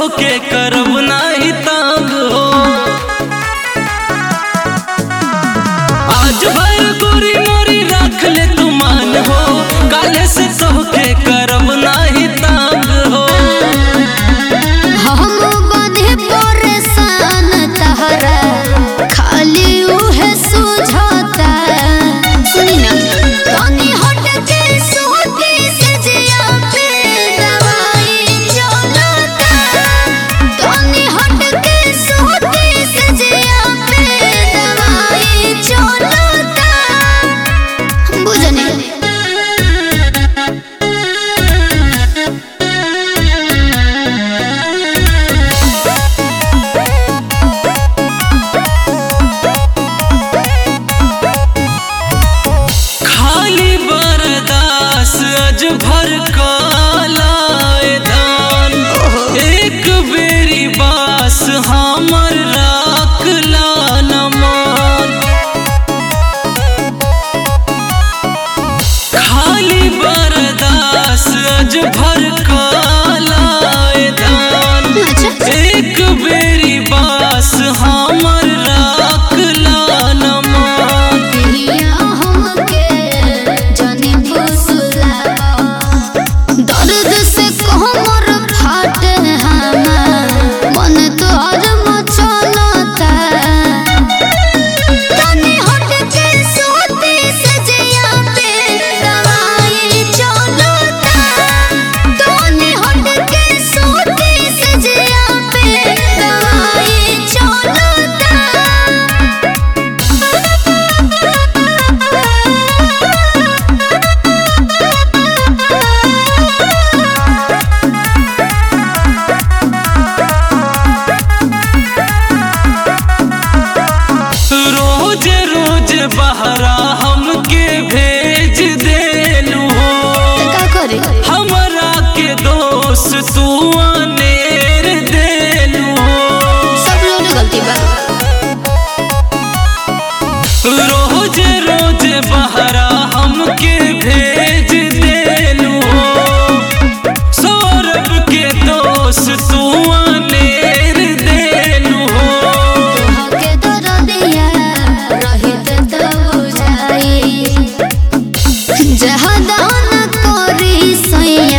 तोहके करब नाही तंग हो। आज भर गोरी मोरी रख ले तू मान हो, काले से तोहके करब नाही तंग हो। हम बने परेशान तहरा खाली उहे सुझाता। सुनी ना तनी हट के सोती से जिया पे दवाई चलता। तनी हट के सोती से जिया पे दवाई चलता। बुझनी आज भर कालाए धान एक बेरी बास हमर राख लान मान। खाली बरदास आज भर कालाए धान एक बेरी बास हमर राख लान मान। दर्द से कमर फाटे हमार मन तोहर मचलता। तनी हट के सोती से जिया पे दवाई चलता। तनी हट के सोती से जिया पे दवाई चलता। रोज रोज बहरा हमके भेज देलू हो, का करे हमरा के दोस्त तू अनेर देलू हो। सब लोग गलती बा। रोज रोज बहरा हमके भेज देलू हो, सौरभ के दोस्त तू अनेर देलू हो। तोहके दरदिया रहित त बुझाई जहाँ दान करी सैया